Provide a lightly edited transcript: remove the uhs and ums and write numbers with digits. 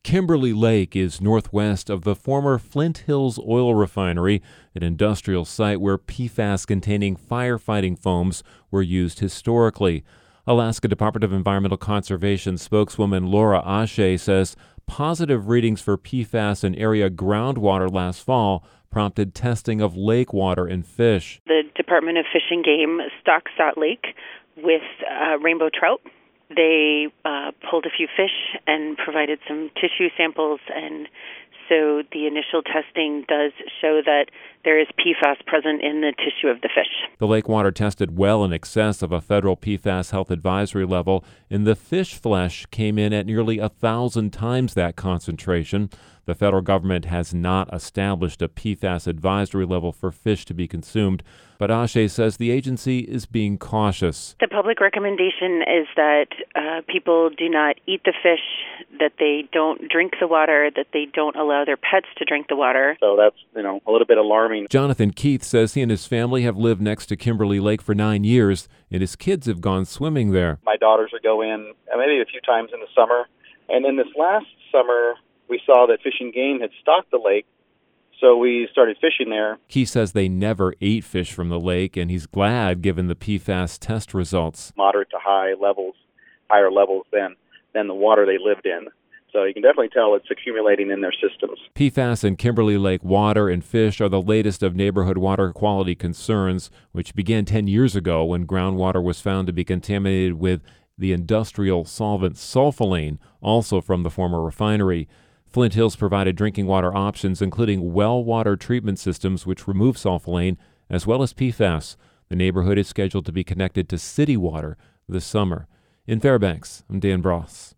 Kimberly Lake is northwest of the former Flint Hills oil refinery, an industrial site where PFAS-containing firefighting foams were used historically. Alaska Department of Environmental Conservation spokeswoman Laura Ashe says positive readings for PFAS in area groundwater last fall prompted testing of lake water and fish. The Department of Fish and Game stocks that lake with rainbow trout. They pulled a few fish and provided some tissue samples, and so the initial testing does show that there is PFAS present in the tissue of the fish. The lake water tested well in excess of a federal PFAS health advisory level, and the fish flesh came in at nearly 1,000 times that concentration. The federal government has not established a PFAS advisory level for fish to be consumed, but Ashe says the agency is being cautious. The public recommendation is that people do not eat the fish, that they don't drink the water, that they don't allow their pets to drink the water. So that's, a little bit alarming. Jonathan Keith says he and his family have lived next to Kimberly Lake for 9 years, and his kids have gone swimming there. My daughters would go in maybe a few times in the summer, and then this last summer we saw that Fish and Game had stocked the lake, so we started fishing there. Keith says they never ate fish from the lake, and he's glad given the PFAS test results. Moderate to high levels, higher levels than the water they lived in. So you can definitely tell it's accumulating in their systems. PFAS in Kimberly Lake water and fish are the latest of neighborhood water quality concerns, which began 10 years ago when groundwater was found to be contaminated with the industrial solvent sulfolane, also from the former refinery. Flint Hills provided drinking water options, including well water treatment systems which remove sulfolane, as well as PFAS. The neighborhood is scheduled to be connected to city water this summer. In Fairbanks, I'm Dan Bross.